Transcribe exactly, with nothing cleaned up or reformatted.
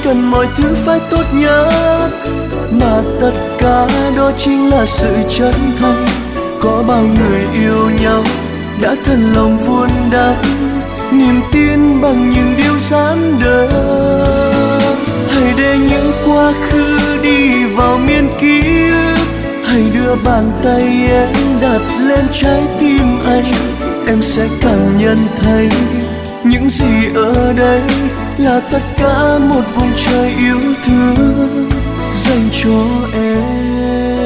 cần mọi thứ phải tốt nhất, mà tất cả đó chính là sự chân thành. Có bao người yêu nhau đã thật lòng vun đắp niềm tin bằng những điều giản đơn. Hãy để những quá khứ đi vào miền ký ức, hãy đưa bàn tay em đặt lên trái tim anh. Em sẽ cảm nhận thấy những gì ở đây là tất cả một vùng trời yêu thương dành cho em.